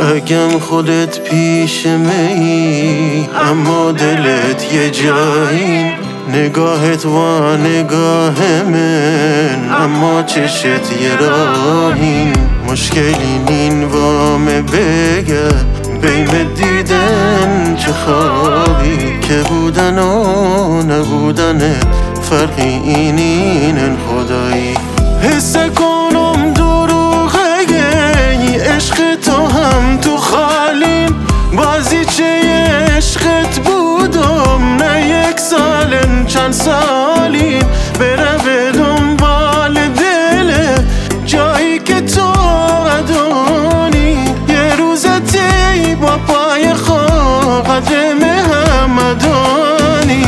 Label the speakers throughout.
Speaker 1: اگم خودت پیش می اما دلت یه جایی، نگاهت و نگاه من اما چشت یه راهین. مشکلی نین وامه بگه بین دیدن چه خوابی، که بودن و نبودنت فرقی اینین خدایی. حس کنم دروغه عشق تو هم تو خالیم، بازی چه عشقت بودم نه یک سالن چند سالین. بره به دنبال دل جایی که تو ادانی، یه روزتی با پای خود قدر محمدانی.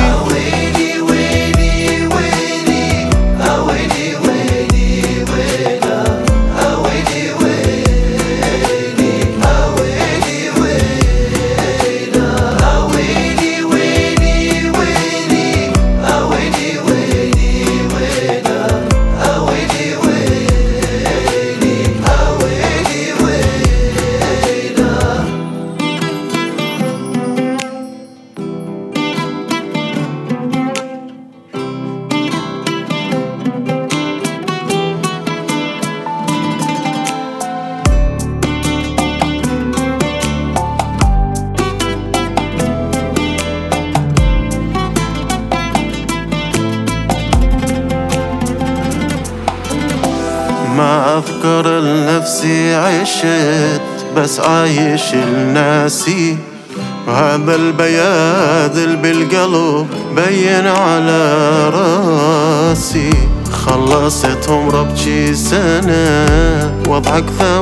Speaker 1: ما أذكر لنفسي عشت بس عايش لناسي، وهذا البياض اللي بالقلب بين على راسي. خلصتهم ربشي سنة واضحك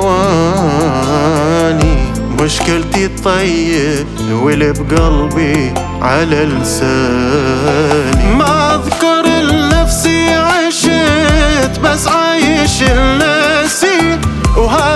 Speaker 1: ثواني، مشكلتي الطيب واللي بقلبي على لساني. ما أذكر لنفسي عشت بس عايش لناسي، وهذا